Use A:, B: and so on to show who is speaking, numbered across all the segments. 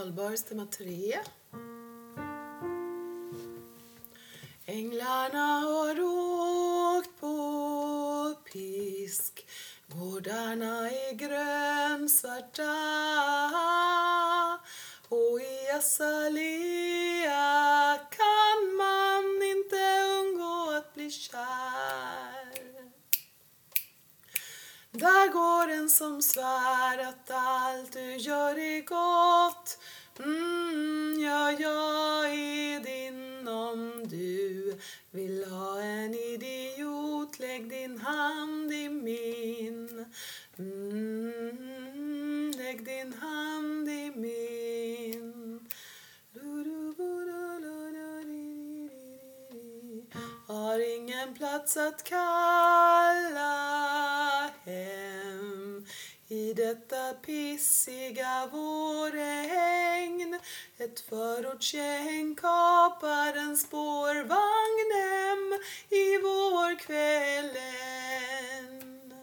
A: Valborgs tema 3. Änglarna har åkt på pisk, gårdarna är grönsvarta, och i Azalea kan man inte undgå att bli kär. Där går en som svär att allt du gör är gott. Ja, jag är din om du vill ha en idiot. Lägg din hand i min. Lägg din hand i min. Har ingen plats att kalla hem i detta pissiga vårregn. Ett förortsgäng kapar en spårvagn hem i vårkvällen.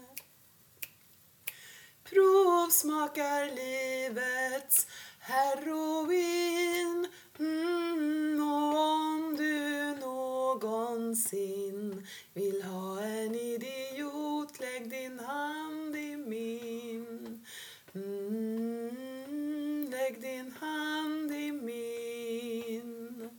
A: Provsmakar livets heroin. Och om du någonsin vill ha en idiot, lägg din hand i min. Lägg din hand i min.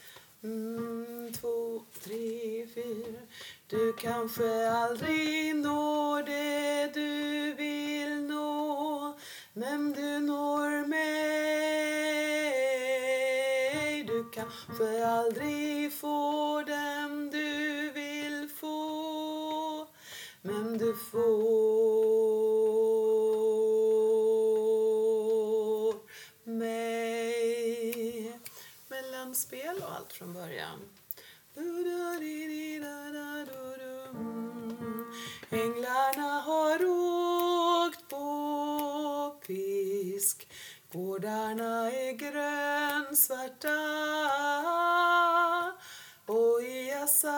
A: 2, 3, 4. Du kanske aldrig når det du vill nå, men du når mig. Du kanske aldrig får den du vill få, men du får mig. Mellanspel och allt från början. Änglarna har åkt på pisk, gårdarna är grönsvarta, och i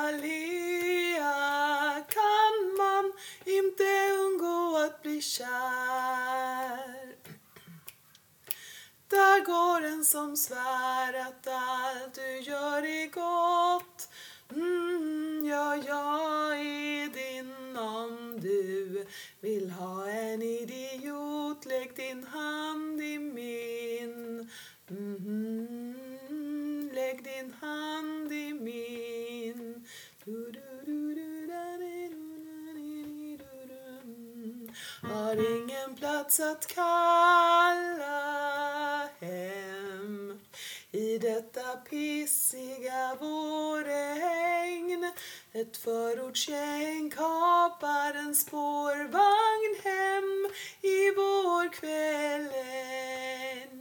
A: Azalea kan man inte undgå att bli kär. Där går en som svär att allt du gör är gott. Ja, jag är din om du vill ha en idiot. Lägg din hand i min. Lägg din hand i min. Har ingen plats att kalla hem i detta pissiga vårregn. Ett förortsgäng kapar en spårvagn hem i vårkvällen.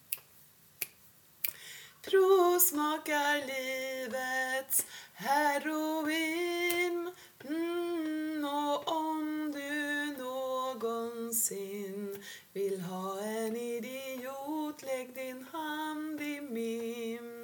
A: Provsmakar livets heroin. Och om du någonsin vill ha en idiot, lägg din hand i min.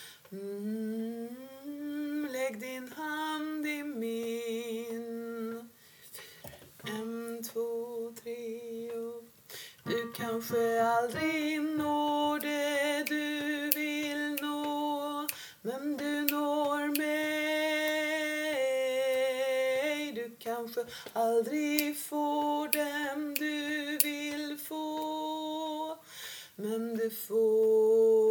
A: Lägg din hand i min. 1, 2, 3. Du kanske aldrig når det du vill nå, men du når mig. Du kanske aldrig får den du vill få, men du får